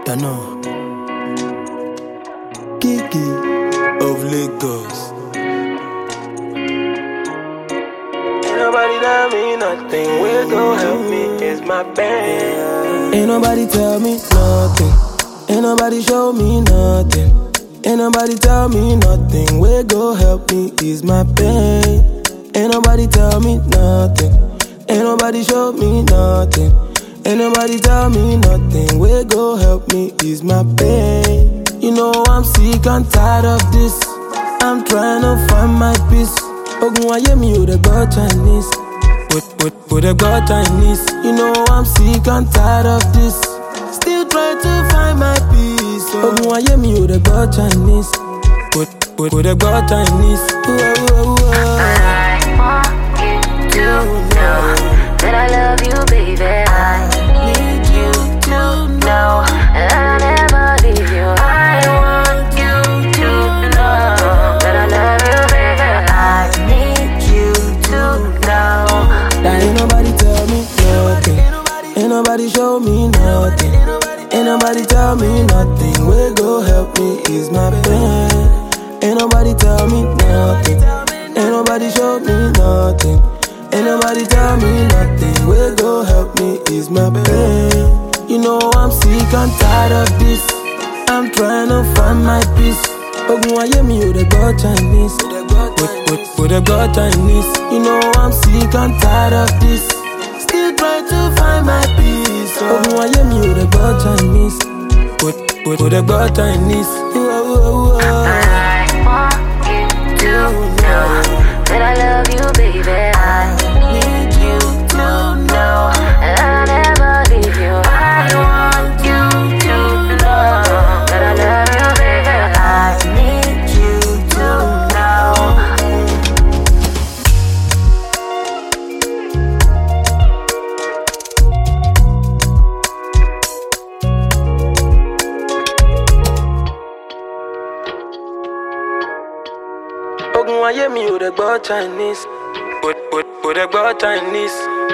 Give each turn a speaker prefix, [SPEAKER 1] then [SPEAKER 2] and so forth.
[SPEAKER 1] You know, Kiki of Lagos.
[SPEAKER 2] Ain't nobody tell me nothing. Will go help me is my band.
[SPEAKER 1] Ain't nobody tell me nothing. Ain't nobody show me nothing. Ain't nobody tell me nothing. Will go help me is my pain. Ain't nobody tell me nothing. Ain't nobody show me nothing. Ain't nobody tell me nothing. Will go help me is my pain. You know I'm sick and tired of this. I'm trying to find my peace. Ogun aye mi o de gbọ́ Chinese. With the God Chinese. You know I'm sick and tired of this. Still trying to find my peace. Ogun aye mi o de gbọ́ Chinese. With the God Chinese.
[SPEAKER 3] I want you to know that I love you, baby. I need you to know that I'll never leave you. I want you to know that I love you, baby. I need you to know
[SPEAKER 1] that ain't nobody tell me nothing. Ain't nobody show me nothing. Ain't nobody tell me nothing. Will go help me is my pain. Ain't nobody tell me nothing. Ain't nobody show me nothing. Ain't nobody tell me nothing. Will go help me is my pain. You know I'm sick and tired of this. I'm trying to find my peace. Ogun aye mi o de gbọ́ Chinese. With the God Chinese. You know I'm sick and tired of this. Still trying to find my peace. Ogun aye mi o de gbọ́ Chinese. With the God Chinese.
[SPEAKER 3] I want you to know that I love you, baby. I need you to know that I'll never leave you. I want you to know that I love you, baby. I need you to know.
[SPEAKER 1] Ogun aye mi o de gbọ́ Chinese. With the gbọ́ Chinese.